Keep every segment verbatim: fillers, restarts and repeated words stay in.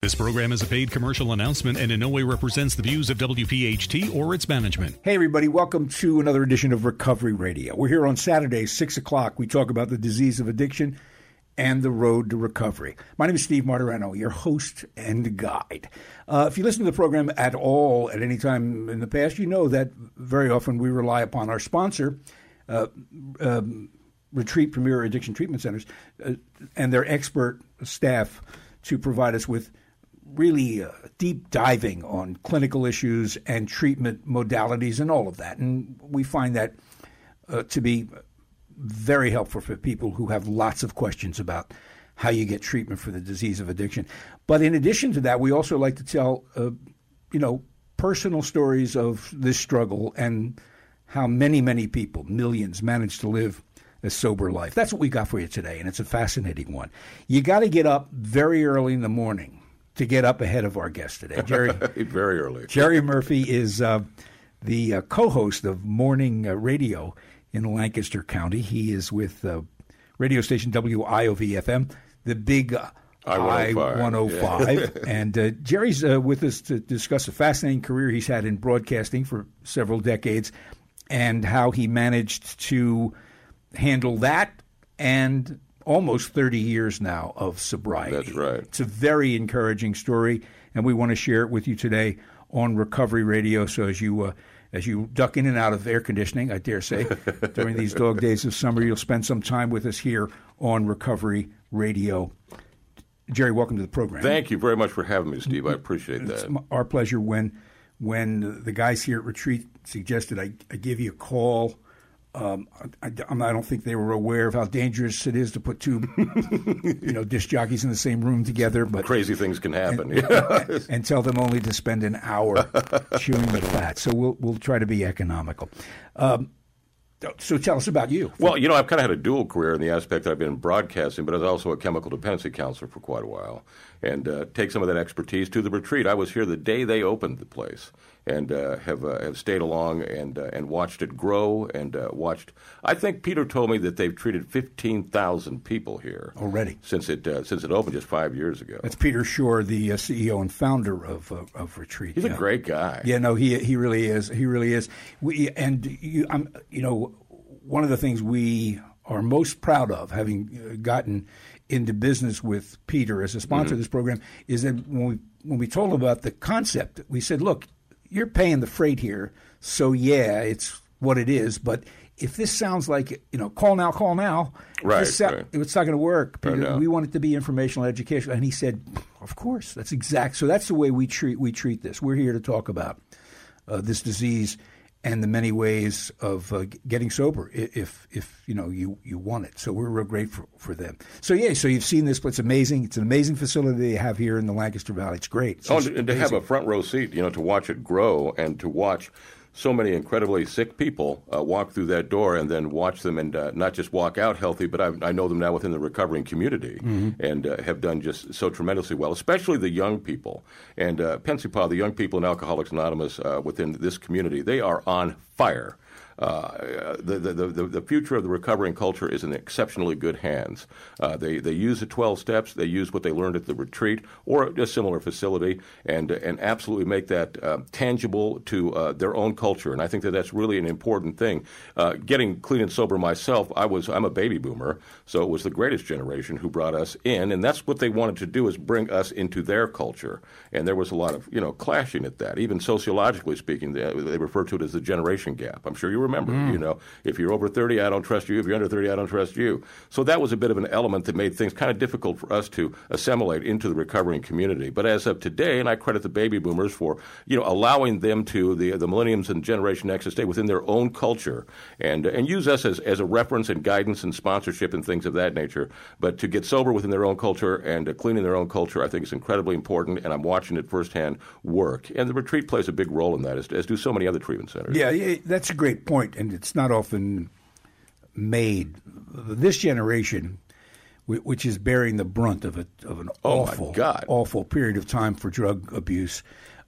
This program is a paid commercial announcement and in no way represents the views of W P H T or its management. Hey, everybody. Welcome to another edition of Recovery Radio. We're here on Saturday, six o'clock. We talk about the disease of addiction and the road to recovery. My name is Steve Martirano, your host and guide. Uh, if you listen to the program at all at any time in the past, you know that very often we rely upon our sponsor, uh, um, Retreat Premier Addiction Treatment Centers, uh, and their expert staff to provide us with really uh, deep diving on clinical issues and treatment modalities and all of that. And we find that uh, to be very helpful for people who have lots of questions about how you get treatment for the disease of addiction. But in addition to that, we also like to tell, uh, you know, personal stories of this struggle and how many, many people, millions, manage to live a sober life. That's what we got for you today, and it's a fascinating one. You got to get up very early in the morning to get up ahead of our guest today. Jerry, very early. Jerry Murphy is uh, the uh, co-host of Morning uh, Radio in Lancaster County. He is with uh, radio station W I O V F M, the big uh, I one oh five. Yeah. And uh, Jerry's uh, with us to discuss a fascinating career he's had in broadcasting for several decades and how he managed to handle that and almost thirty years now of sobriety. That's right. It's a very encouraging story, and we want to share it with you today on Recovery Radio. So as you uh, as you duck in and out of air conditioning, I dare say, during these dog days of summer, you'll spend some time with us here on Recovery Radio. Jerry, welcome to the program. Thank you very much for having me, Steve. I appreciate that. It's our pleasure. When when the guys here at Retreat suggested I, I give you a call, Um, I, I don't think they were aware of how dangerous it is to put two, you know, disc jockeys in the same room together. But crazy things can happen. And, yeah. and tell them only to spend an hour chewing the fat. So we'll we'll try to be economical. Um, so tell us about you. Well, you know, I've kind of had a dual career in the aspect that I've been in broadcasting, but I was also a chemical dependency counselor for quite a while, and uh, take some of that expertise to the Retreat. I was here the day they opened the place, and uh, have uh, have stayed along and uh, and watched it grow and uh, watched. I think Peter told me that they've treated fifteen thousand people here already since it uh, since it opened just five years ago. That's Peter Shore, the uh, C E O and founder of uh, of Retreat. He's yeah. a great guy. Yeah, no, he he really is. He really is. We and you, I'm you know one of the things we are most proud of, having gotten into business with Peter as a sponsor mm-hmm. of this program, is that when we when we told him about the concept, we said, look, you're paying the freight here, so yeah, it's what it is. But if this sounds like, you know, call now, call now, right, this, right. it's not going to work. Right, we want it to be informational education. And he said, of course, that's exact. So that's the way we treat we treat this. We're here to talk about uh, this disease and the many ways of uh, getting sober if, if you know, you, you want it. So we're real grateful for them. So, yeah, so you've seen this, but it's amazing. It's an amazing facility they have here in the Lancaster Valley. It's great. It's oh, and to have a front row seat, you know, to watch it grow and to watch so many incredibly sick people uh, walk through that door and then watch them and uh, not just walk out healthy, but I, I know them now within the recovering community mm-hmm. and uh, have done just so tremendously well, especially the young people. And uh, Pensipa, the young people in Alcoholics Anonymous uh, within this community, they are on fire. Uh, the, the, the, the future of the recovering culture is in exceptionally good hands. Uh, they, they use the twelve steps. They use what they learned at the retreat or a similar facility and and absolutely make that uh, tangible to uh, their own culture. And I think that that's really an important thing. Uh, getting clean and sober myself, I was, I'm a baby boomer, so it was the greatest generation who brought us in. And that's what they wanted to do, is bring us into their culture. And there was a lot of, you know, clashing at that. Even sociologically speaking, they, they refer to it as the generation gap. I'm sure you remember, mm. you know, if you're over thirty, I don't trust you. If you're under thirty, I don't trust you. So that was a bit of an element that made things kind of difficult for us to assimilate into the recovering community. But as of today, and I credit the baby boomers for, you know, allowing them to, the the millenniums and Generation X, to stay within their own culture and and use us as, as a reference and guidance and sponsorship and things of that nature. But to get sober within their own culture and to clean in their own culture, I think is incredibly important, and I'm watching it firsthand work. And the retreat plays a big role in that, as, as do so many other treatment centers. Yeah, yeah, that's a great point. And it's not often made. This generation, which is bearing the brunt of a of an oh awful, my God. awful period of time for drug abuse,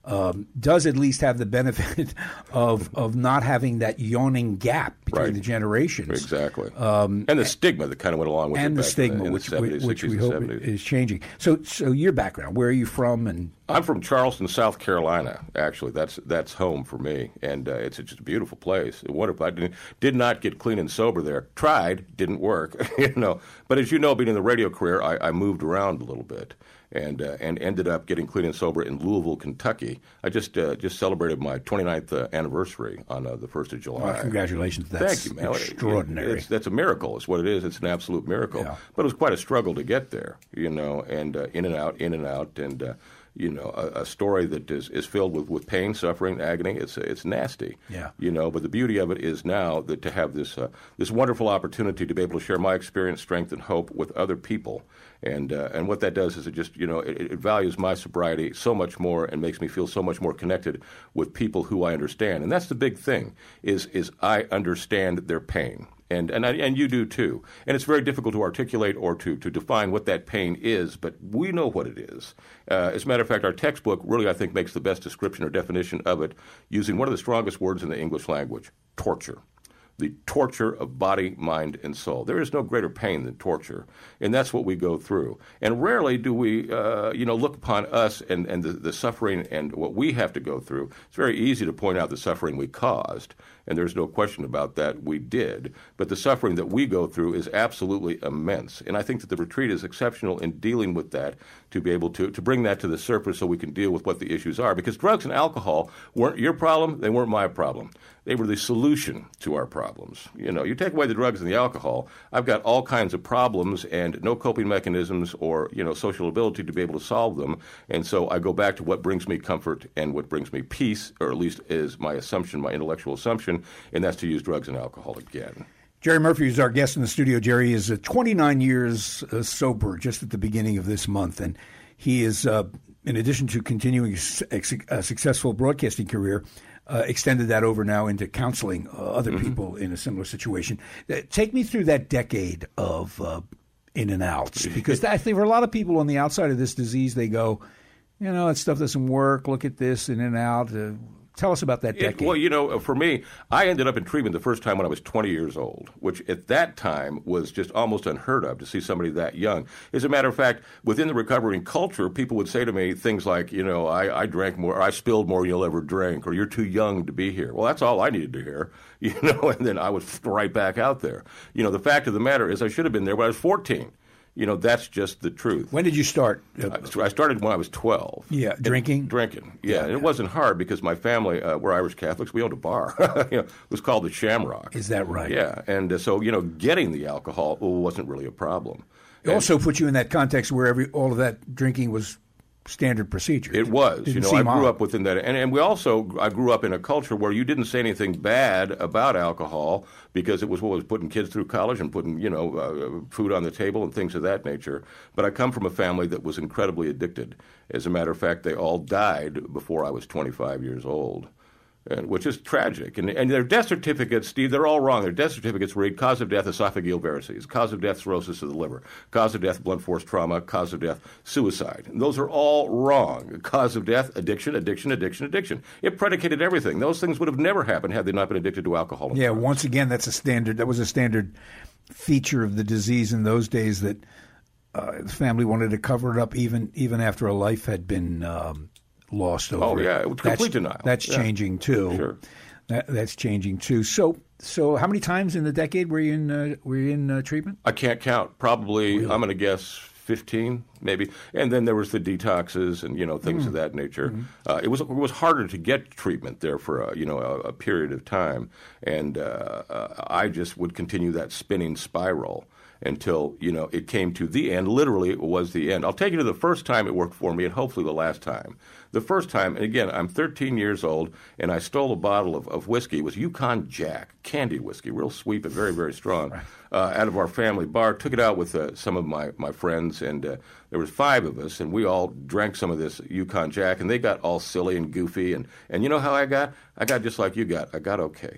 um, does at least have the benefit of of not having that yawning gap between Right. the generations. Exactly. Um, and the stigma that kind of went along with it. And the back stigma, in the, in which, the seventies, which we sixties, hope and seventies. is changing. So, so your background, where are you from? And I'm from Charleston, South Carolina. Actually, that's that's home for me, and uh, it's just a beautiful place. What if I did, did not get clean and sober there? Tried, didn't work, you know. But as you know, being in the radio career, I, I moved around a little bit, and uh, and ended up getting clean and sober in Louisville, Kentucky. I just uh, just celebrated my twenty-ninth uh, anniversary on uh, the first of July. well, congratulations! That's Thank you, man. extraordinary. It, it's, that's a miracle. It's what it is. It's an absolute miracle. Yeah. But it was quite a struggle to get there, you know, and uh, in and out, in and out, and uh, you know, a, a story that is, is filled with, with pain, suffering, agony. It's it's nasty. Yeah. You know, but the beauty of it is now that to have this uh, this wonderful opportunity to be able to share my experience, strength, and hope with other people, and uh, and what that does is it just you know it, it values my sobriety so much more and makes me feel so much more connected with people who I understand, and that's the big thing is is I understand their pain. And and I, and you do too. And it's very difficult to articulate or to, to define what that pain is, but we know what it is. Uh, as a matter of fact, our textbook really, I think, makes the best description or definition of it using one of the strongest words in the English language, torture. The torture of body, mind, and soul. There is no greater pain than torture, and that's what we go through. And rarely do we, uh, you know, look upon us and, and the, the suffering and what we have to go through. It's very easy to point out the suffering we caused, and there's no question about that, we did. But the suffering that we go through is absolutely immense, and I think that the retreat is exceptional in dealing with that, to be able to, to bring that to the surface so we can deal with what the issues are. Because drugs and alcohol weren't your problem, they weren't my problem. They were the solution to our problems. You know, you take away the drugs and the alcohol, I've got all kinds of problems and no coping mechanisms or, you know, social ability to be able to solve them. And so I go back to what brings me comfort and what brings me peace, or at least is my assumption, my intellectual assumption, and that's to use drugs and alcohol again. Jerry Murphy is our guest in the studio. Jerry is uh, twenty-nine years uh, sober just at the beginning of this month, and he is, uh, in addition to continuing a, a successful broadcasting career, uh, extended that over now into counseling uh, other mm-hmm. people in a similar situation. Uh, take me through that decade of uh, in and outs, because I think for a lot of people on the outside of this disease, they go, you know, that stuff doesn't work. Look at this, in and out. Uh, Tell us about that decade. It, well, you know, for me, I ended up in treatment the first time when I was twenty years old, which at that time was just almost unheard of to see somebody that young. As a matter of fact, within the recovering culture, people would say to me things like, you know, I, I drank more, or I spilled more than you'll ever drink, or you're too young to be here. Well, that's all I needed to hear, you know, and then I was right back out there. You know, the fact of the matter is I should have been there when I was fourteen. You know, that's just the truth. When did you start? I started when I was twelve. Yeah, drinking? And drinking, yeah. yeah and it yeah. wasn't hard because my family, uh, we're Irish Catholics. We owned a bar. you know, it was called the Shamrock. Is that right? Yeah. And uh, so, you know, getting the alcohol wasn't really a problem. It and also put you in that context where every all of that drinking was standard procedure. It was. Didn't you know, I grew odd. up within that. And, and we also, I grew up in a culture where you didn't say anything bad about alcohol because it was what was putting kids through college and putting, you know, uh, food on the table and things of that nature. But I come from a family that was incredibly addicted. As a matter of fact, they all died before I was twenty-five years old. And, which is tragic. And, and their death certificates, Steve, they're all wrong. Their death certificates read cause of death, esophageal varices, cause of death, cirrhosis of the liver, cause of death, blunt force trauma, cause of death, suicide. And those are all wrong. Cause of death, addiction, addiction, addiction, addiction. It predicated everything. Those things would have never happened had they not been addicted to alcohol. Yeah, drugs. Once again, that's a standard. That was a standard feature of the disease in those days, that uh, the family wanted to cover it up even even after a life had been um, lost over. Oh, yeah, it was complete that's, denial. That's yeah. changing too. Sure. That, that's changing too. So, so how many times in the decade were you in uh, were you in uh, treatment? I can't count. Probably, really? I'm going to guess fifteen, maybe. And then there was the detoxes and you know things mm. of that nature. Mm-hmm. Uh, it was it was harder to get treatment there for a, you know a, a period of time, and uh, uh, I just would continue that spinning spiral until, you know, it came to the end. Literally, it was the end. I'll take you to the first time it worked for me and hopefully the last time. The first time, and again, I'm thirteen years old, and I stole a bottle of, of whiskey. It was Yukon Jack, candy whiskey, real sweet but very, very strong, uh, out of our family bar. Took it out with uh, some of my, my friends, and uh, there was five of us, and we all drank some of this Yukon Jack, and they got all silly and goofy. And, and you know how I got? I got just like you got. I got okay.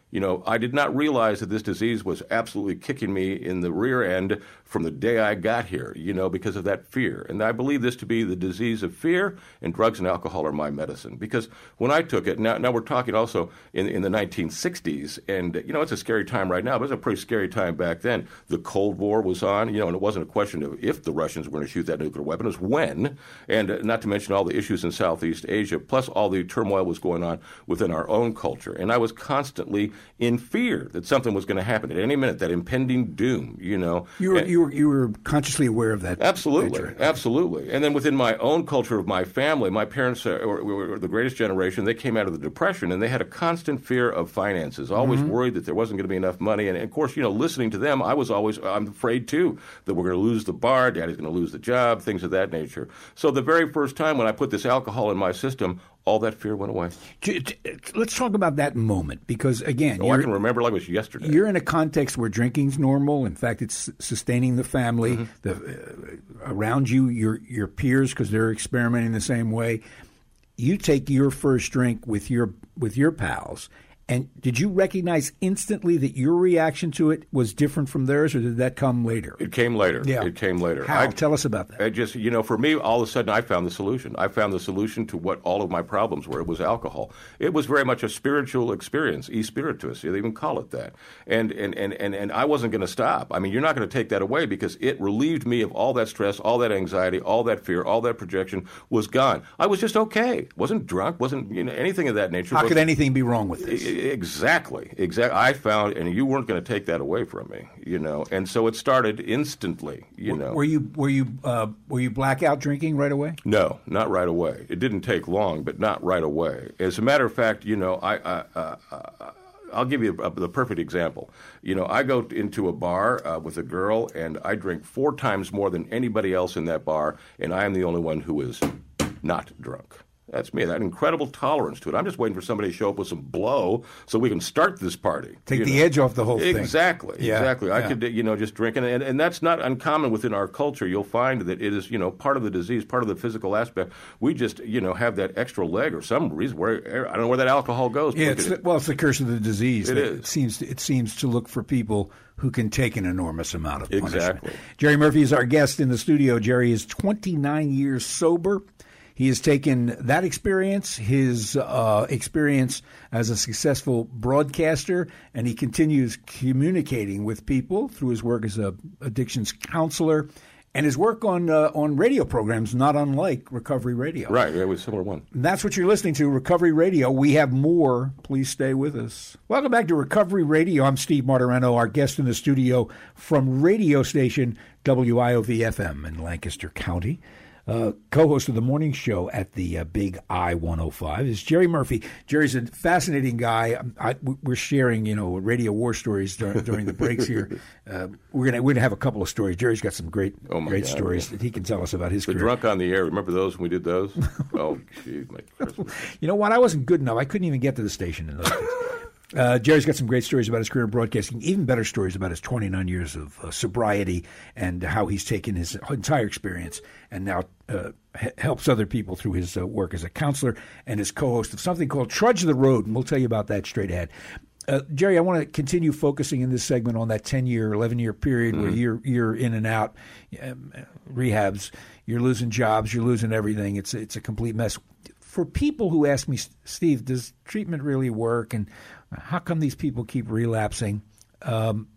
You know, I did not realize that this disease was absolutely kicking me in the rear end from the day I got here, you know, because of that fear. And I believe this to be the disease of fear, and drugs and alcohol are my medicine. Because when I took it, now, now we're talking also in, in the nineteen sixties, and, you know, it's a scary time right now, but it was a pretty scary time back then. The Cold War was on, you know, and it wasn't a question of if the Russians were going to shoot that nuclear weapon, it was when, and uh, not to mention all the issues in Southeast Asia, plus all the turmoil was going on within our own culture. And I was constantly in fear that something was going to happen at any minute, that impending doom, you know. You were, and, you were, you were consciously aware of that. Absolutely, nature. absolutely. And then within my own culture of my family, my parents uh, were, were the greatest generation. They came out of the Depression, and they had a constant fear of finances, always mm-hmm. worried that there wasn't going to be enough money. And, and, of course, you know, listening to them, I was always, I'm afraid, too, that we're going to lose the bar, Daddy's going to lose the job, things of that nature. So the very first time when I put this alcohol in my system, all that fear went away. Let's talk about that moment because, again, oh, I can remember like it was yesterday. You're in a context where drinking's normal. In fact, it's sustaining the family, mm-hmm. the, uh, around you, your your peers, because they're experimenting the same way. You take your first drink with your with your pals. And did you recognize instantly that your reaction to it was different from theirs, or did that come later? It came later. Yeah. It came later. How? I, Tell us about that. I just, you know, for me, all of a sudden, I found the solution. I found the solution to what all of my problems were. It was alcohol. It was very much a spiritual experience, e-spiritus. They even call it that. And and, and, and, and I wasn't going to stop. I mean, you're not going to take that away because it relieved me of all that stress, all that anxiety, all that fear, all that projection was gone. I was just okay. Wasn't drunk, wasn't, you know, anything of that nature. How was, could anything be wrong with this? Exactly. Exactly. I found, and you weren't going to take that away from me, you know. And so it started instantly, you know. Were you were you uh, were you blackout drinking right away? No, not right away. It didn't take long, but not right away. As a matter of fact, you know, I. I uh, uh, I'll give you a, a, the perfect example. You know, I go into a bar uh, with a girl, and I drink four times more than anybody else in that bar, and I am the only one who is not drunk. That's me. That incredible tolerance to it. I'm just waiting for somebody to show up with some blow so we can start this party. Take the know? edge off the whole thing. Exactly. Yeah, exactly. I yeah. could, you know, just drink. And, and, and that's not uncommon within our culture. You'll find that it is, you know, part of the disease, part of the physical aspect. We just, you know, have that extra leg or some reason where, I don't know where that alcohol goes. Yeah, it's the, well, it's the curse of the disease. It is. It seems, it seems to look for people who can take an enormous amount of punishment. Exactly. Jerry Murphy is our guest in the studio. Jerry is twenty-nine years sober. He has taken that experience, his uh, experience as a successful broadcaster, and he continues communicating with people through his work as a addictions counselor and his work on uh, on radio programs, not unlike Recovery Radio. Right, it was a similar one. And that's what you're listening to, Recovery Radio. We have more. Please stay with us. Welcome back to Recovery Radio. I'm Steve Martireno, our guest in the studio from radio station W I O V F M in Lancaster County. Uh, co-host of the morning show at the uh, Big I one oh five is Jerry Murphy. Jerry's a fascinating guy. I, we're sharing, you know, radio war stories during, during the breaks here. Uh, we're gonna we're gonna have a couple of stories. Jerry's got some great oh my great God, stories man. that he can tell us about his the career. Drunk on the Air. Remember those when we did those? Oh, geez, my Christmas. You know what? I wasn't good enough. I couldn't even get to the station in those days. Uh, Jerry's got some great stories about his career in broadcasting, even better stories about his twenty-nine years of uh, sobriety and how he's taken his entire experience and now uh, h- helps other people through his uh, work as a counselor and as co-host of something called Trudge the Road, and we'll tell you about that straight ahead. Uh, Jerry, I want to continue focusing in this segment on that ten-year, eleven-year period mm-hmm. where you're you're in and out, um, rehabs, you're losing jobs, you're losing everything. It's it's a complete mess. For people who ask me, Steve, does treatment really work, and how come these people keep relapsing? Um,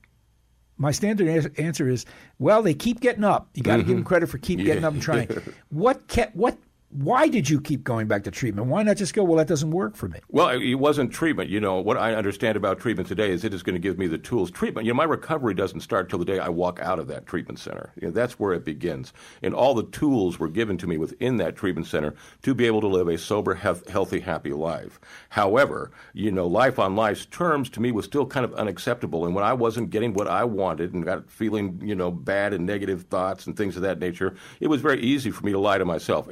my standard a- answer is, well, they keep getting up. You got to mm-hmm. give them credit for keep getting yeah. up and trying. What kept what? Why did you keep going back to treatment? Why not just go, well, that doesn't work for me? Well, it wasn't treatment. You know, what I understand about treatment today is it is going to give me the tools. Treatment, you know, my recovery doesn't start till the day I walk out of that treatment center. You know, that's where it begins. And all the tools were given to me within that treatment center to be able to live a sober, healthy, happy life. However, you know, life on life's terms to me was still kind of unacceptable. And when I wasn't getting what I wanted and got feeling, you know, bad and negative thoughts and things of that nature, it was very easy for me to lie to myself. Every addict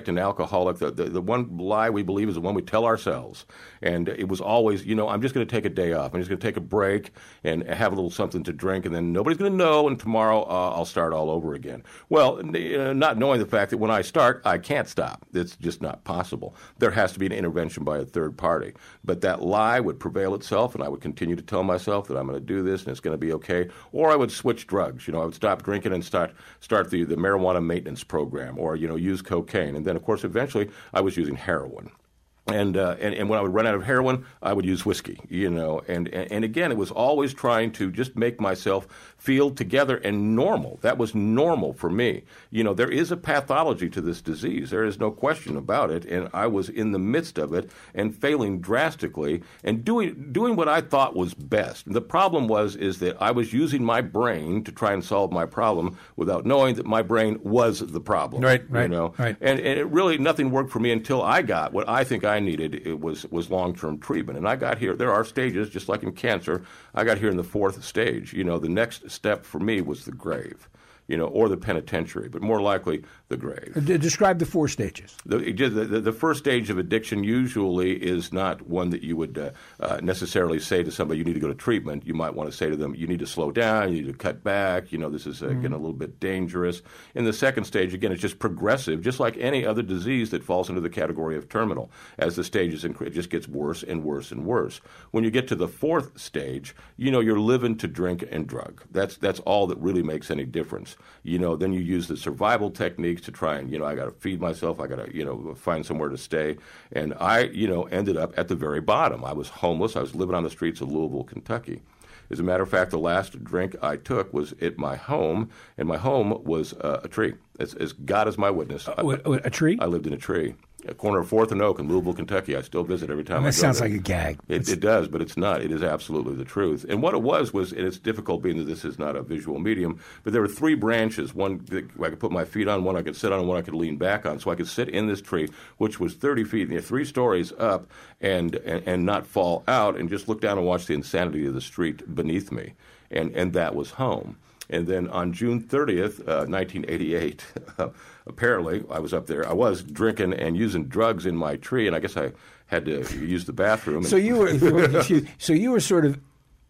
addict and alcoholic, the, the, the one lie we believe is the one we tell ourselves. And it was always, you know, I'm just going to take a day off. I'm just going to take a break and have a little something to drink, and then nobody's going to know, and tomorrow uh, I'll start all over again. Well, uh, not knowing the fact that when I start, I can't stop. It's just not possible. There has to be an intervention by a third party. But that lie would prevail itself, and I would continue to tell myself that I'm going to do this and it's going to be okay. Or I would switch drugs. You know, I would stop drinking and start start the, the marijuana maintenance program, or, you know, use cocaine. And then, of course, eventually I was using heroin. And, uh, and and when I would run out of heroin, I would use whiskey, you know. And, and, and again, it was always trying to just make myself feel together and normal. That was normal for me. You know, there is a pathology to this disease. There is no question about it. And I was in the midst of it and failing drastically and doing doing what I thought was best. The problem was is that I was using my brain to try and solve my problem without knowing that my brain was the problem. Right, right, you know? right. And, and it really, nothing worked for me until I got what I think I I needed it was was long-term treatment. And I got here, there are stages, just like in cancer, I got here in the fourth stage. You know, the next step for me was the grave, you know, or the penitentiary, but more likely the grave. Describe the four stages. The, the, the first stage of addiction usually is not one that you would uh, uh, necessarily say to somebody, you need to go to treatment. You might want to say to them, you need to slow down, you need to cut back, you know, this is uh, mm-hmm. getting a little bit dangerous. In the second stage, again, it's just progressive, just like any other disease that falls into the category of terminal. As the stages increase, it just gets worse and worse and worse. When you get to the fourth stage, you know, you're living to drink and drug. That's, that's all that really makes any difference. You know, then you use the survival techniques to try and, you know, I got to feed myself, I got to, you know, find somewhere to stay. And I, you know, ended up at the very bottom. I was homeless. I was living on the streets of Louisville, Kentucky. As a matter of fact, the last drink I took was at my home, and my home was uh, a tree. As, as God is my witness. Uh, a, a tree? I lived in a tree. A corner of fourth and Oak in Louisville, Kentucky. I still visit every time well, I that go sounds there. like a gag. It, it does, but it's not. It is absolutely the truth. And what it was was, and it's difficult being that this is not a visual medium, but there were three branches. One that I could put my feet on, one I could sit on, and one I could lean back on. So I could sit in this tree, which was thirty feet, you know, three stories up, and, and and not fall out, and just look down and watch the insanity of the street beneath me. And and that was home. And then on June thirtieth, uh, nineteen eighty-eight, uh, apparently I was up there. I was drinking and using drugs in my tree, and I guess I had to use the bathroom. So you were, so you were sort of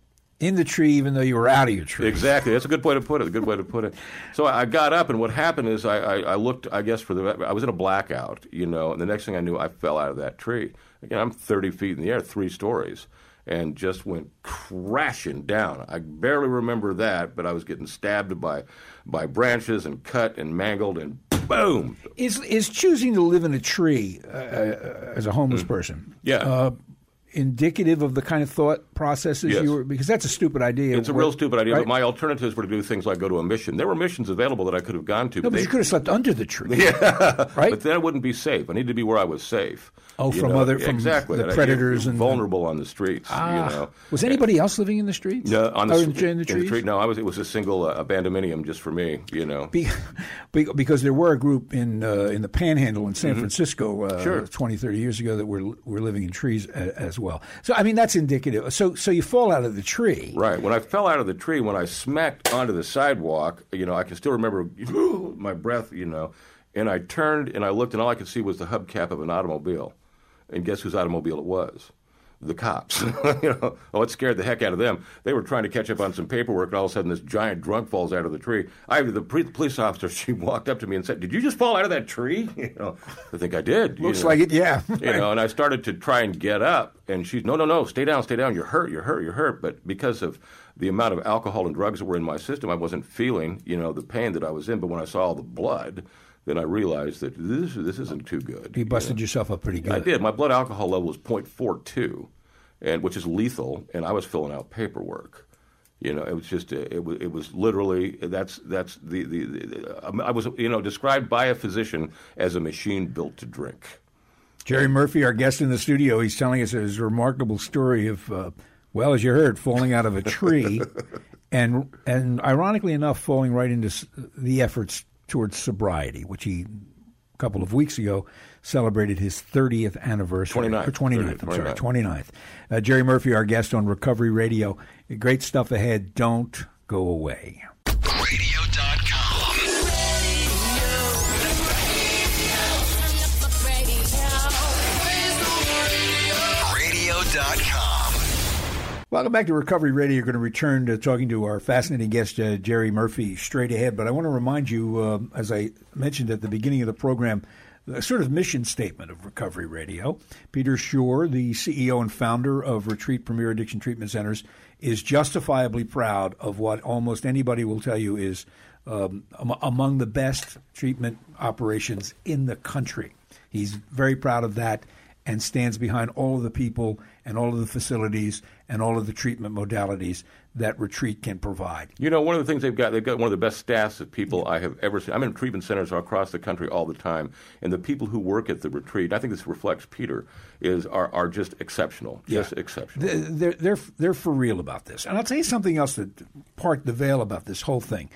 in the tree, even though you were out of your tree. Exactly. That's a good way to put it. A good way to put it. So I got up, and what happened is I, I, I looked. I guess for the I was in a blackout, you know. And the next thing I knew, I fell out of that tree. Again, I'm thirty feet in the air, three stories. And just went crashing down. I barely remember that, but I was getting stabbed by by branches and cut and mangled, and boom. Is is choosing to live in a tree uh, as a homeless mm. person? Yeah. Uh, indicative of the kind of thought processes yes. you were, because that's a stupid idea. It's a real stupid idea, right? But my alternatives were to do things like go to a mission. There were missions available that I could have gone to. No, but, but they, you could have slept under the tree. Yeah, right? But then I wouldn't be safe. I needed to be where I was safe. Oh, you from know? other from exactly. the predators and vulnerable on the streets. Ah. You know, was anybody else living in the streets? No, on the, or in, in the trees. In the street, no, I was. It was a single uh, abandonminium just for me. You know, be, because there were a group in uh, in the Panhandle in San mm-hmm. Francisco uh, sure. twenty, thirty years ago that were were living in trees a, as well. So I mean that's indicative. So so you fall out of the tree, right? When I fell out of the tree, when I smacked onto the sidewalk, you know, I can still remember my breath, you know, and I turned and I looked, and all I could see was the hubcap of an automobile. And guess whose automobile it was? The cops. you know, oh, it scared the heck out of them. They were trying to catch up on some paperwork, and all of a sudden this giant drunk falls out of the tree. I, the pre- police officer, she walked up to me and said, "Did you just fall out of that tree?" You know, I think I did. Looks you know. like it, yeah. you know, and I started to try and get up, and she's, no, no, no, stay down, stay down. You're hurt, you're hurt, you're hurt. But because of the amount of alcohol and drugs that were in my system, I wasn't feeling, you know, the pain that I was in. But when I saw all the blood, then I realized that this this isn't too good. You busted you know? yourself up pretty good. I did. My blood alcohol level was point four two, and which is lethal, and I was filling out paperwork. You know, it was just it was it was literally that's that's the, the, the I was you know described by a physician as a machine built to drink. Jerry Murphy, our guest in the studio, he's telling us his remarkable story of, uh, well, as you heard, falling out of a tree, and and ironically enough, falling right into the efforts towards sobriety, which he, a couple of weeks ago, celebrated his thirtieth anniversary. twenty-ninth. Or twenty-ninth, I'm sorry, twenty-ninth. Uh, Jerry Murphy, our guest on Recovery Radio. Great stuff ahead. Don't go away. radio dot com dot com. Welcome back to Recovery Radio. You're going to return to talking to our fascinating guest, uh, Jerry Murphy, straight ahead. But I want to remind you, uh, as I mentioned at the beginning of the program, the sort of mission statement of Recovery Radio. Peter Shore, the C E O and founder of Retreat Premier Addiction Treatment Centers, is justifiably proud of what almost anybody will tell you is um, among the best treatment operations in the country. He's very proud of that and stands behind all of the people and all of the facilities and all of the treatment modalities that Retreat can provide. You know, one of the things they've got, they've got one of the best staffs of people I have ever seen. I'm in treatment centers across the country all the time, and the people who work at the Retreat, I think this reflects Peter, is are, are just exceptional, just yeah. exceptional. They're, they're, they're for real about this. And I'll tell you something else that part the veil about this whole thing.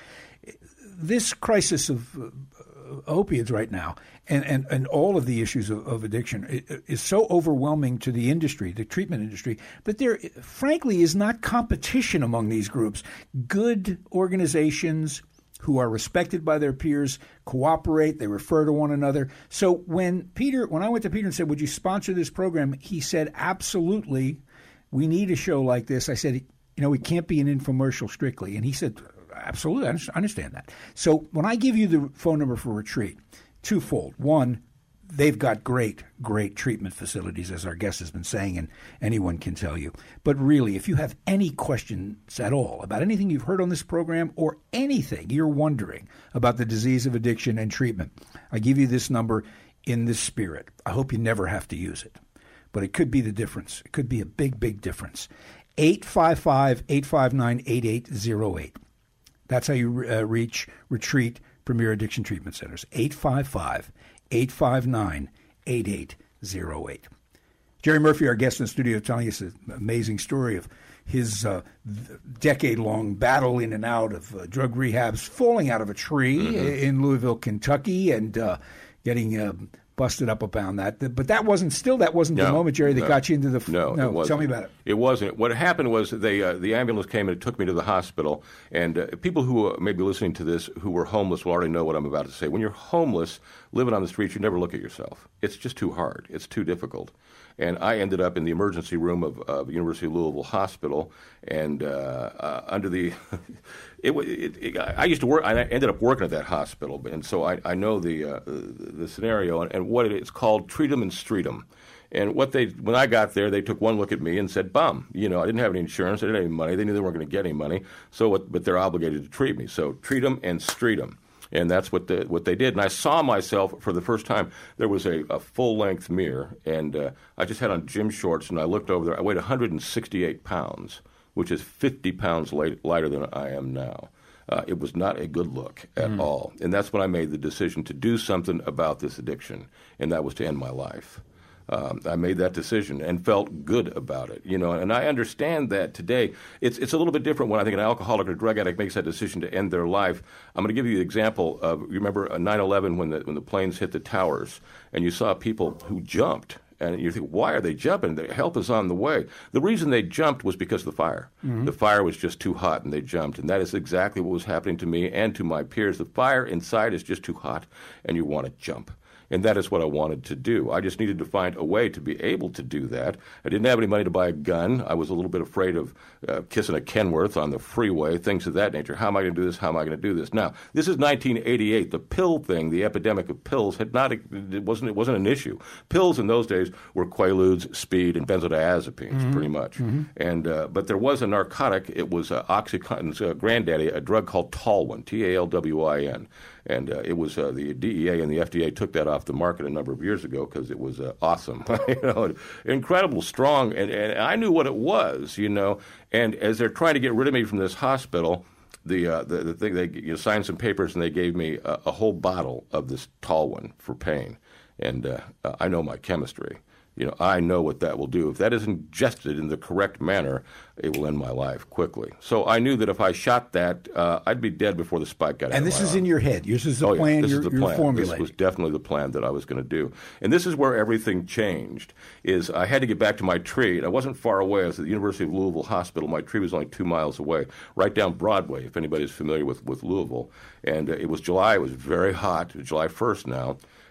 This crisis of uh, opiates right now and, and, and all of the issues of, of addiction is so overwhelming to the industry, the treatment industry, that there frankly is not competition among these groups. Good organizations who are respected by their peers cooperate, they refer to one another. So when Peter, when I went to Peter and said, would you sponsor this program? He said, absolutely, we need a show like this. I said, you know, we can't be an infomercial strictly. And he said, absolutely, I understand that. So when I give you the phone number for Retreat, twofold. One, they've got great, great treatment facilities, as our guest has been saying, and anyone can tell you. But really, if you have any questions at all about anything you've heard on this program or anything you're wondering about the disease of addiction and treatment, I give you this number in this spirit. I hope you never have to use it, but it could be the difference. It could be a big, big difference. eight five five, eight five nine, eight eight zero eight. That's how you uh, reach Retreat Premier Addiction Treatment Centers, eight five five, eight five nine, eight eight zero eight. Jerry Murphy, our guest in the studio, telling us an amazing story of his uh, decade-long battle in and out of uh, drug rehabs, falling out of a tree mm-hmm. in Louisville, Kentucky, and uh, getting uh, busted up about that. But that wasn't still that wasn't no, the moment, Jerry, that no, got you into the f- no. No, it wasn't. Tell me about it. It wasn't. What happened was they uh, the ambulance came and it took me to the hospital. And uh, people who uh, may be listening to this who were homeless will already know what I'm about to say. When you're homeless, living on the streets, you never look at yourself. It's just too hard. It's too difficult. And I ended up in the emergency room of uh, University of Louisville Hospital, and uh, uh, under the, it, it, it, I used to work. I ended up working at that hospital, and so I, I know the uh, the scenario and, and what it, it's called. Treat 'em and street 'em. And what they, when I got there, they took one look at me and said, "Bum, you know, I didn't have any insurance, I didn't have any money. They knew they weren't going to get any money. So, what, but they're obligated to treat me. So, treat 'em and street 'em." And that's what the, what they did. And I saw myself for the first time. There was a, a full-length mirror, and uh, I just had on gym shorts, and I looked over there. I weighed one hundred sixty-eight pounds, which is fifty pounds light, lighter than I am now. Uh, it was not a good look at mm. all. And that's when I made the decision to do something about this addiction, and that was to end my life. Um, I made that decision and felt good about it, you know. And I understand that today it's it's a little bit different when I think an alcoholic or drug addict makes that decision to end their life. I'm going to give you the example of, you remember nine eleven when the when the planes hit the towers and you saw people who jumped. And you think, why are they jumping? The help is on the way. The reason they jumped was because of the fire. Mm-hmm. The fire was just too hot, and they jumped. And that is exactly what was happening to me and to my peers. The fire inside is just too hot, and you want to jump. And that is what I wanted to do. I just needed to find a way to be able to do that. I didn't have any money to buy a gun. I was a little bit afraid of uh, kissing a Kenworth on the freeway, things of that nature. How am I going to do this? How am I going to do this? Now, this is nineteen eighty-eight. The pill thing, the epidemic of pills, had not it wasn't it wasn't an issue. Pills in those days were Quaaludes, Speed, and benzodiazepines, mm-hmm. pretty much. Mm-hmm. And uh, but there was a narcotic. It was uh, OxyContin's uh, granddaddy, a drug called Talwin, T A L W I N. And uh, it was uh, the D E A and the F D A took that off the market a number of years ago because it was uh, awesome, you know, incredible, strong, and, and I knew what it was, you know. And as they're trying to get rid of me from this hospital, the uh, the, the thing they you know, signed some papers and they gave me a, a whole bottle of this Talwin for pain, and uh, I know my chemistry. You know, I know what that will do. If that is ingested in the correct manner, it will end my life quickly. So I knew that if I shot that, uh, I'd be dead before the spike got out And of this my is arm. in your head. This is the oh, plan yeah, this you're, is the you're plan. formulating. This was definitely the plan that I was going to do. And this is where everything changed, is I had to get back to my tree. And I wasn't far away. I was at the University of Louisville Hospital. My tree was only two miles away, right down Broadway, if anybody's familiar with, with Louisville. And uh, it was July. It was very hot, July first now.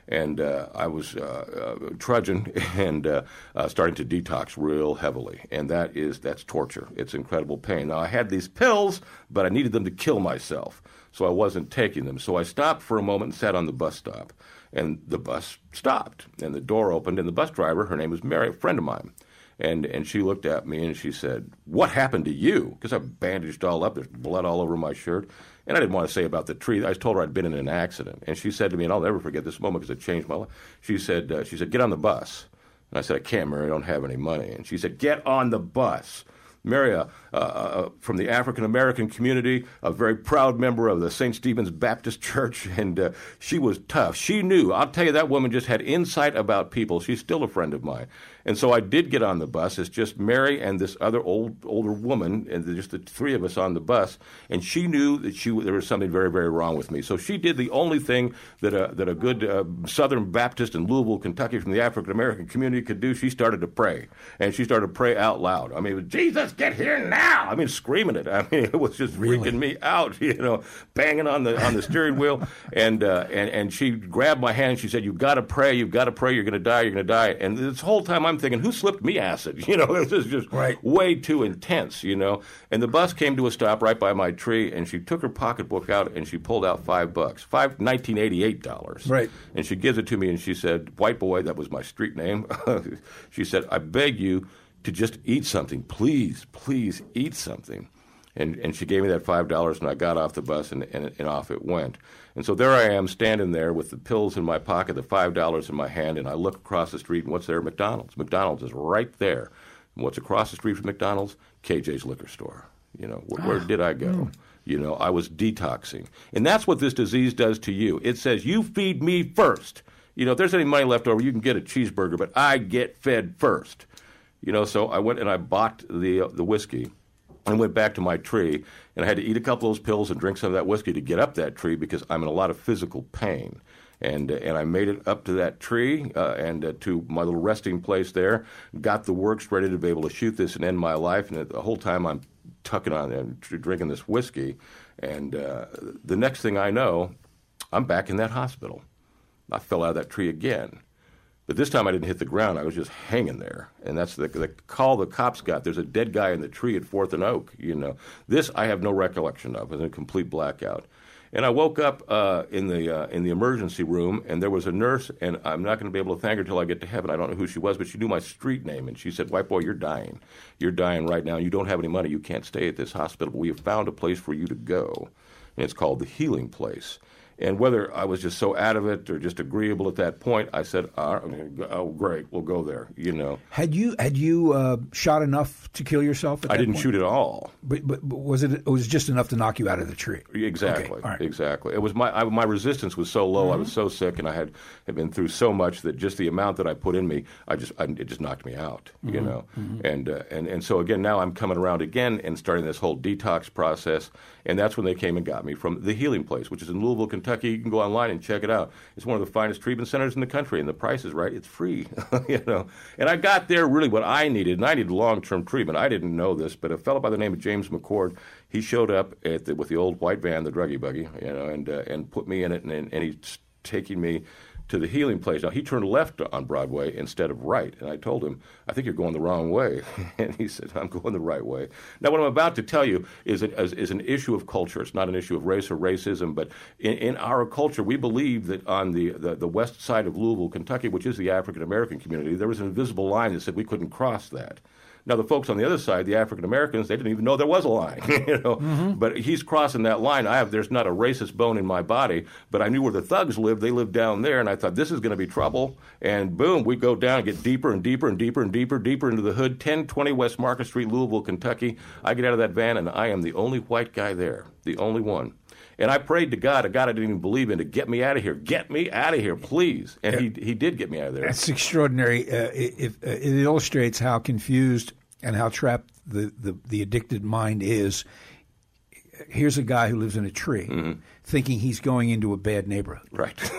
And uh, I was uh, uh, trudging and uh, uh, starting to detox real heavily. And that is, that's torture. It's incredible pain. Now, I had these pills, but I needed them to kill myself. So I wasn't taking them. So I stopped for a moment and sat on the bus stop. And the bus stopped. And the door opened. And the bus driver, her name was Mary, a friend of mine. And and she looked at me and she said, "What happened to you?" Because I'm bandaged all up. There's blood all over my shirt. And I didn't want to say about the tree. I told her I'd been in an accident. And she said to me, and I'll never forget this moment because it changed my life. She said, uh, she said, "Get on the bus." And I said, "I can't, Mary. I don't have any money." And she said, "Get on the bus." Mary, uh, uh, from the African-American community, a very proud member of the Saint Stephen's Baptist Church, and uh, she was tough. She knew. I'll tell you, that woman just had insight about people. She's still a friend of mine. And so I did get on the bus. It's just Mary and this other old older woman, and just the three of us on the bus. And she knew that she there was something very, very wrong with me. So she did the only thing that a, that a good uh, Southern Baptist in Louisville, Kentucky, from the African-American community could do. She started to pray. And she started to pray out loud. I mean, it was, "Jesus, get here now!" I mean, screaming it. I mean, it was just Really? freaking me out, you know, banging on the on the steering wheel. And, uh, and, and she grabbed my hand. She said, "You've got to pray. You've got to pray. You're going to die. You're going to die." And this whole time I'm thinking, who slipped me acid? You know, this is just Right. way too intense, you know. And the bus came to a stop right by my tree, and she took her pocketbook out, and she pulled out five bucks, five nineteen eighty-eight dollars. Right. And she gives it to me, and she said, "White boy," that was my street name. She said, "I beg you to just eat something. Please, please eat something." And and she gave me that five dollars, and I got off the bus, and, and, and off it went. And so there I am, standing there with the pills in my pocket, the five dollars in my hand, and I look across the street, and what's there? McDonald's. McDonald's is right there. And what's across the street from McDonald's? K J's Liquor Store. You know, where, where did I go? Mm. You know, I was detoxing. And that's what this disease does to you. It says, you feed me first. You know, if there's any money left over, you can get a cheeseburger, but I get fed first. You know, so I went and I bought the uh, the whiskey and went back to my tree, and I had to eat a couple of those pills and drink some of that whiskey to get up that tree because I'm in a lot of physical pain. And uh, and I made it up to that tree uh, and uh, to my little resting place there, got the works ready to be able to shoot this and end my life. And the whole time I'm tucking on and drinking this whiskey. And uh, the next thing I know, I'm back in that hospital. I fell out of that tree again. But this time I didn't hit the ground. I was just hanging there. And that's the, the call the cops got. There's a dead guy in the tree at Fourth and Oak, you know. This I have no recollection of. It was a complete blackout. And I woke up uh, in the uh, in the emergency room, and there was a nurse, and I'm not going to be able to thank her until I get to heaven. I don't know who she was, but she knew my street name. And she said, "White boy, you're dying. You're dying right now. You don't have any money. You can't stay at this hospital. But we have found a place for you to go." And it's called the Healing Place. And whether I was just so out of it or just agreeable at that point, I said, oh, oh great, we'll go there, you know. Had you had you uh, shot enough to kill yourself at that I didn't point? shoot at all. But, but, but was it it was just enough to knock you out of the tree? Exactly, Okay, all right. exactly. It was my I, my resistance was so low, mm-hmm. I was so sick, and I had, had been through so much that just the amount that I put in me, I just I, it just knocked me out, mm-hmm. you know. Mm-hmm. And, uh, and, and so, again, now I'm coming around again and starting this whole detox process, and that's when they came and got me from the Healing Place, which is in Louisville, Kentucky. You can go online and check it out. It's one of the finest treatment centers in the country, and the price is right. It's free, you know. And I got there really what I needed, and I needed long-term treatment. I didn't know this, but a fellow by the name of James McCord, he showed up at the, with the old white van, the druggy buggy, you know, and uh, and put me in it, and, and he's taking me to the Healing Place. Now, he turned left on Broadway instead of right, and I told him, I think you're going the wrong way. And he said, I'm going the right way. Now, what I'm about to tell you is, a, is, is an issue of culture. It's not an issue of race or racism, but in, in our culture, we believe that on the, the, the west side of Louisville, Kentucky, which is the African-American community, there was an invisible line that said we couldn't cross that. Now, the folks on the other side, the African-Americans, they didn't even know there was a line, you know. Mm-hmm. But he's crossing that line. I have, there's not a racist bone in my body, but I knew where the thugs lived. They lived down there, and I thought, this is going to be trouble. And boom, we go down and get deeper and deeper and deeper and deeper, deeper into the hood, ten twenty West Market Street, Louisville, Kentucky. I get out of that van, and I am the only white guy there, the only one. And I prayed to God, a God I didn't even believe in, to get me out of here. Get me out of here, please. And yeah. he he did get me out of there. That's extraordinary. Uh, it, it, it illustrates how confused and how trapped the, the, the addicted mind is. Here's a guy who lives in a tree, mm-hmm. thinking he's going into a bad neighborhood. Right.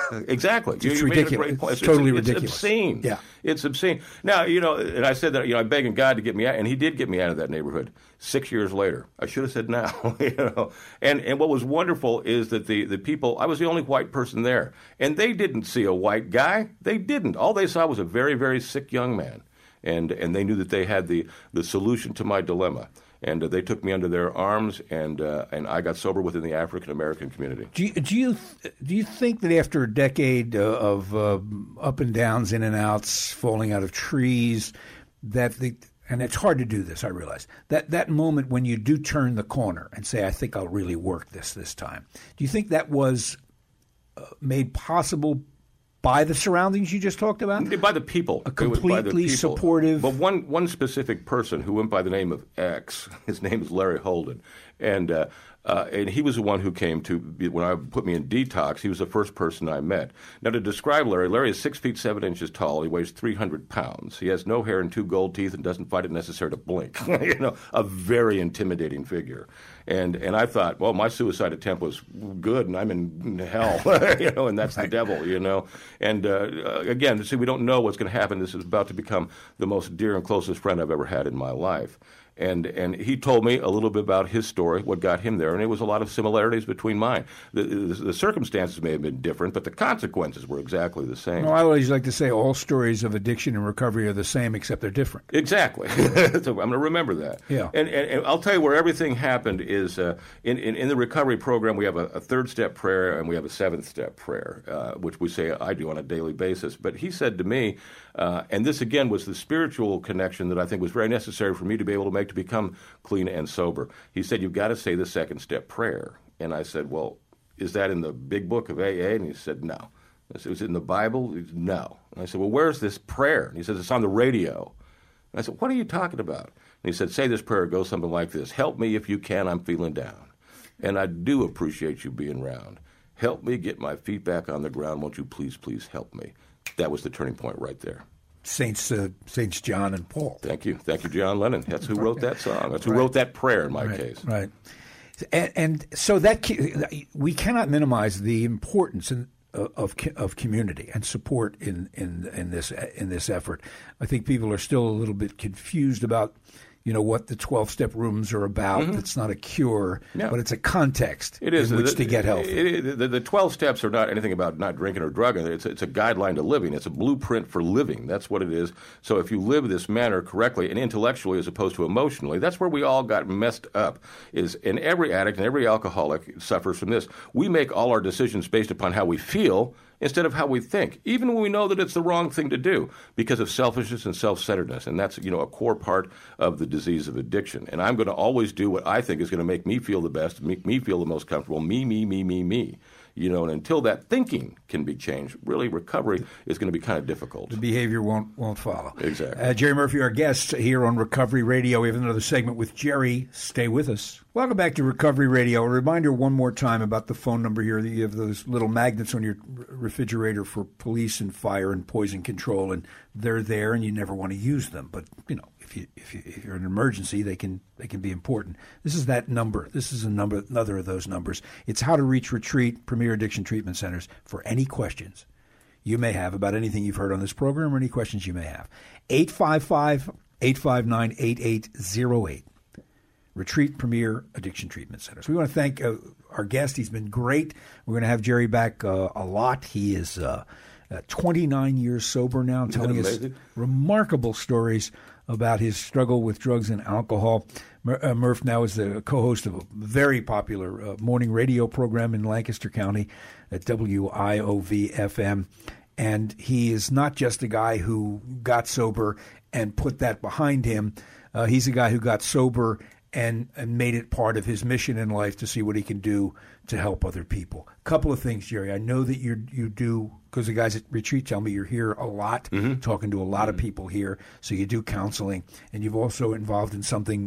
Exactly. It's you, you ridiculous. Made a great point. It's, it's totally it's, ridiculous. It's obscene. Yeah. It's obscene. Now, you know, and I said that, you know, I'm begging God to get me out, and he did get me out of that neighborhood six years later. I should have said now, you know. And and what was wonderful is that the, the people, I was the only white person there, and they didn't see a white guy. They didn't. All they saw was a very, very sick young man, and and they knew that they had the, the solution to my dilemma. And uh, they took me under their arms, and uh, and I got sober within the African American community. Do you, do you do you think that after a decade uh, of uh, up and downs, in and outs, falling out of trees, that the and it's hard to do this, I realize, that that moment when you do turn the corner and say, I think I'll really work this this time, do you think that was uh, made possible by the surroundings you just talked about? By the people. A completely supportive. But one, one specific person who went by the name of X, his name is Larry Holden, and uh, uh, and he was the one who came to, when I put me in detox, he was the first person I met. Now, to describe Larry, Larry is six feet seven inches tall. He weighs three hundred pounds. He has no hair and two gold teeth and doesn't find it necessary to blink. You know, a very intimidating figure. And and I thought, well, my suicide attempt was good, and I'm in hell, you know, and that's the devil, you know. And uh, again, see, we don't know what's going to happen. This is about to become the most dear and closest friend I've ever had in my life. And and he told me a little bit about his story, what got him there, and it was a lot of similarities between mine. The, the, the circumstances may have been different, but the consequences were exactly the same. Well, I always like to say all stories of addiction and recovery are the same, except they're different. Exactly. So I'm going to remember that. Yeah. And, and, and I'll tell you where everything happened is uh, in, in, in the recovery program, we have a, a third-step prayer and we have a seventh-step prayer, uh, which we say I do on a daily basis. But he said to me, uh, and this, again, was the spiritual connection that I think was very necessary for me to be able to make to become clean and sober. He said, you've got to say the second step prayer. And I said, well, is that in the big book of A A? And he said, no. I said, is it in the Bible? He said, no. And I said, well, where's this prayer? And he said, it's on the radio. And I said, what are you talking about? And he said, say this prayer. It goes something like this. Help me if you can. I'm feeling down. And I do appreciate you being around. Help me get my feet back on the ground. Won't you please, please help me? That was the turning point right there. Saints uh, Saints John and Paul. Thank you. Thank you, John Lennon. That's who wrote that song. That's who right. wrote that prayer in my right. case. Right. And, and so that we cannot minimize the importance in, of of community and support in, in in this in this effort. I think people are still a little bit confused about, you know, what the twelve-step rooms are about. Mm-hmm. It's not a cure, no. but it's a context it is. in which the, to get healthy. It, it, the, the twelve steps are not anything about not drinking or drugging. It's, it's a guideline to living. It's a blueprint for living. That's what it is. So if you live this manner correctly and intellectually as opposed to emotionally, that's where we all got messed up. Is and every addict and every alcoholic suffers from this. We make all our decisions based upon how we feel instead of how we think, even when we know that it's the wrong thing to do because of selfishness and self-centeredness. And that's, you know, a core part of the disease of addiction. And I'm going to always do what I think is going to make me feel the best, make me feel the most comfortable, me, me, me, me, me. You know, and until that thinking can be changed, really recovery is going to be kind of difficult. The behavior won't won't follow. Exactly. Uh, Jerry Murphy, our guest here on Recovery Radio. We have another segment with Jerry. Stay with us. Welcome back to Recovery Radio. A reminder one more time about the phone number here. You have those little magnets on your refrigerator for police and fire and poison control, and they're there, and you never want to use them. But, you know, if, you, if, you, if you're in an emergency, they can they can be important. This is that number. This is a number, another of those numbers. It's how to reach Retreat Premier Addiction Treatment Centers for any questions you may have about anything you've heard on this program or any questions you may have. eight five five, eight five nine, eight eight zero eight. Retreat Premier Addiction Treatment Centers. We want to thank uh, our guest. He's been great. We're going to have Jerry back uh, a lot. He is uh, uh, twenty-nine years sober now, telling us remarkable stories about his struggle with drugs and alcohol. Mur- uh, Murph now is the co-host of a very popular uh, morning radio program in Lancaster County at W I O V F M. And he is not just a guy who got sober and put that behind him. Uh, he's a guy who got sober and, and made it part of his mission in life to see what he can do to help other people. A couple of things, Jerry. I know that you you do, because the guys at Retreat tell me you're here a lot, mm-hmm. talking to a lot mm-hmm. of people here. So you do counseling, and you've also involved in something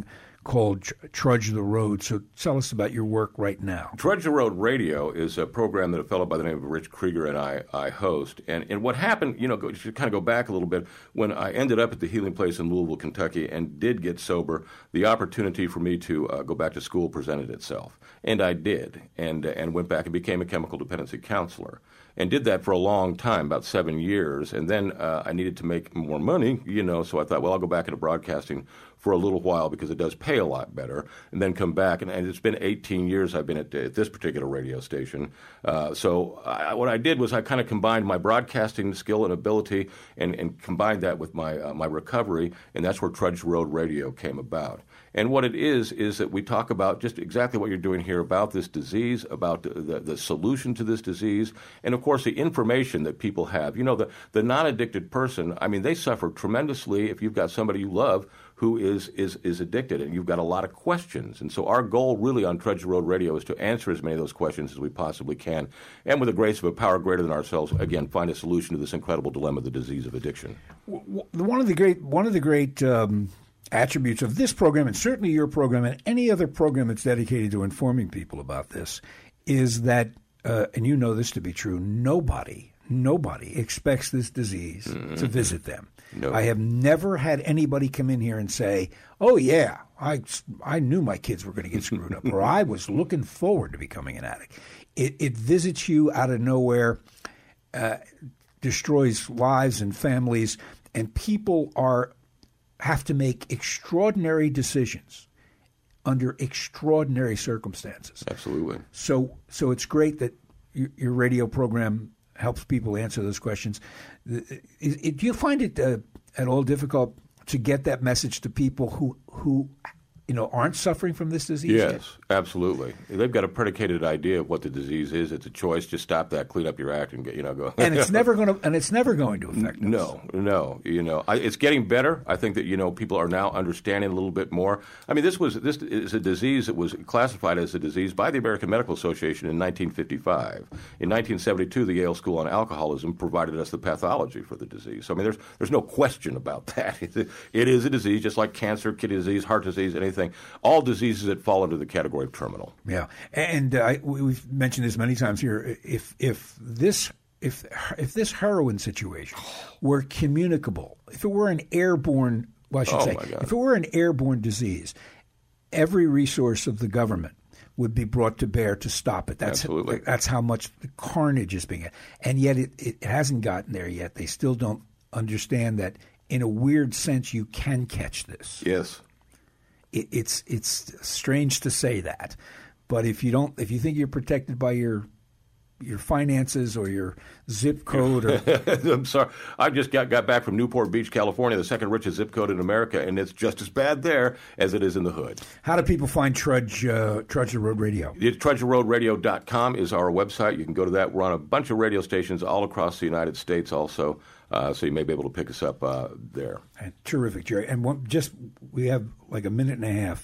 called Trudge the Road. So tell us about your work right now. Trudge the Road Radio is a program that a fellow by the name of Rich Krieger and I, I host. And, and what happened, you know, go, to kind of go back a little bit, when I ended up at the Healing Place in Louisville, Kentucky, and did get sober, the opportunity for me to uh, go back to school presented itself. And I did, and, uh, and went back and became a chemical dependency counselor. And did that for a long time, about seven years. And then uh, I needed to make more money, you know, so I thought, well, I'll go back into broadcasting for a little while because it does pay a lot better, and then come back. And, and it's been eighteen years I've been at, at this particular radio station. Uh, so I, what I did was I kind of combined my broadcasting skill and ability and, and combined that with my uh, my recovery, and that's where Trudge Road Radio came about. And what it is, is that we talk about just exactly what you're doing here about this disease, about the, the, the solution to this disease, and of course the information that people have. You know, the, the non-addicted person, I mean, they suffer tremendously if you've got somebody you love who is, is, is addicted, and you've got a lot of questions. And so our goal really on Trudge Road Radio is to answer as many of those questions as we possibly can, and with the grace of a power greater than ourselves, again, find a solution to this incredible dilemma, the disease of addiction. One of the great, one of the great um, attributes of this program, and certainly your program and any other program that's dedicated to informing people about this, is that, uh, and you know this to be true, nobody, nobody expects this disease mm-hmm. to visit them. No. I have never had anybody come in here and say, oh, yeah, I, I knew my kids were going to get screwed up, or I was looking forward to becoming an addict. It, it visits you out of nowhere, uh, destroys lives and families, and people are have to make extraordinary decisions under extraordinary circumstances. Absolutely. So, so it's great that your, your radio program helps people answer those questions. It, it, do you find it uh, at all difficult to get that message to people who, who you know, aren't suffering from this disease? Yes, yet? Absolutely. They've got a predicated idea of what the disease is. It's a choice. Just stop that, clean up your act, and get you know go. And it's never going to. And it's never going to affect us. No, no. You know, I, it's getting better. I think that you know people are now understanding a little bit more. I mean, this was this is a disease that was classified as a disease by the American Medical Association in nineteen fifty-five. In nineteen seventy-two, the Yale School on Alcoholism provided us the pathology for the disease. So I mean, there's there's no question about that. It is a disease, just like cancer, kidney disease, heart disease, anything. All diseases that fall under the category of terminal. Yeah, and uh, we've mentioned this many times here. If if this if if this heroin situation were communicable, if it were an airborne, well, I should oh say, if it were an airborne disease, every resource of the government would be brought to bear to stop it. That's Absolutely. That's how much the carnage is being, and yet it, it hasn't gotten there yet. They still don't understand that in a weird sense you can catch this. Yes. It, it's it's strange to say that, but if you don't, if you think you're protected by your your finances or your zip code, or I'm sorry, I just got, got back from Newport Beach, California, the second richest zip code in America, and it's just as bad there as it is in the hood. How do people find Trudge uh, Trudge the Road Radio? Trudge the Road Radio dot com is our website. You can go to that. We're on a bunch of radio stations all across the United States, also. Uh, so you may be able to pick us up uh, there. And terrific, Jerry. And one, just we have like a minute and a half.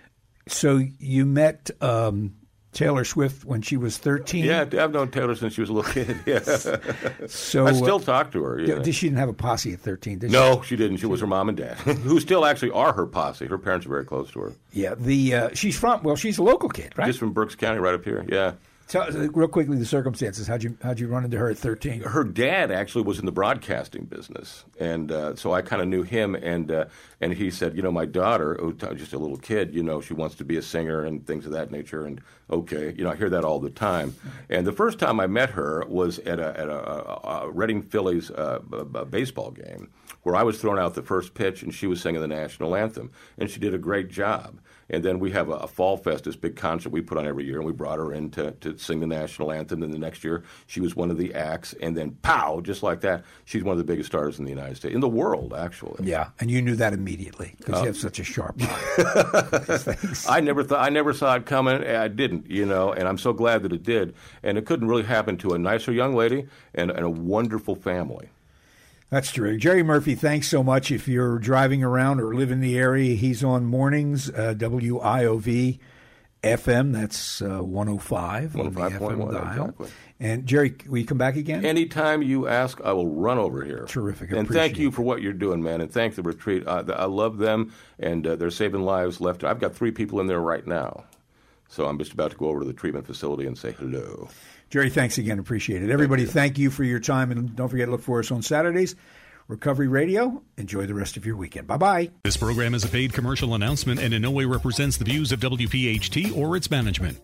So you met um, Taylor Swift when she was thirteen? Yeah, I've known Taylor since she was a little kid. Yeah. So I still uh, talk to her. Yeah. Did she didn't have a posse at thirteen? Did no, she? she didn't. She was her mom and dad, who still actually are her posse. Her parents are very close to her. Yeah. The uh, she's from well, she's a local kid, right? Just from Berks County, right up here. Yeah. Tell us real quickly the circumstances. How'd you how'd you run into her at thirteen? Her dad actually was in the broadcasting business, and uh, so I kind of knew him. And uh, and he said, you know, my daughter, just a little kid, you know, she wants to be a singer and things of that nature. And okay, you know, I hear that all the time. And the first time I met her was at a at a, a Reading Phillies uh, a baseball game where I was throwing out the first pitch and she was singing the national anthem, and she did a great job. And then we have a, a Fall Fest, this big concert we put on every year, and we brought her in to, to sing the national anthem. Then the next year, she was one of the acts, and then pow, just like that, she's one of the biggest stars in the United States, in the world, actually. Yeah, and you knew that immediately because uh, you have such a sharp eye. I never thought, I never saw it coming. I didn't, you know, and I'm so glad that it did. And it couldn't really happen to a nicer young lady and, and a wonderful family. That's true. Jerry Murphy, thanks so much. If you're driving around or live in the area, he's on mornings, uh, W I O V, F M, that's uh, one oh five. one oh five point one, exactly. And Jerry, will you come back again? Anytime you ask, I will run over here. Terrific. And thank you for what you're doing, man. And thank the retreat. I, I love them, and uh, they're saving lives left. I've got three people in there right now. So I'm just about to go over to the treatment facility and say hello. Jerry, thanks again. Appreciate it. Everybody, thank you, thank you for your time. And don't forget to look for us on Saturdays. Recovery Radio. Enjoy the rest of your weekend. Bye-bye. This program is a paid commercial announcement and in no way represents the views of W P H T or its management.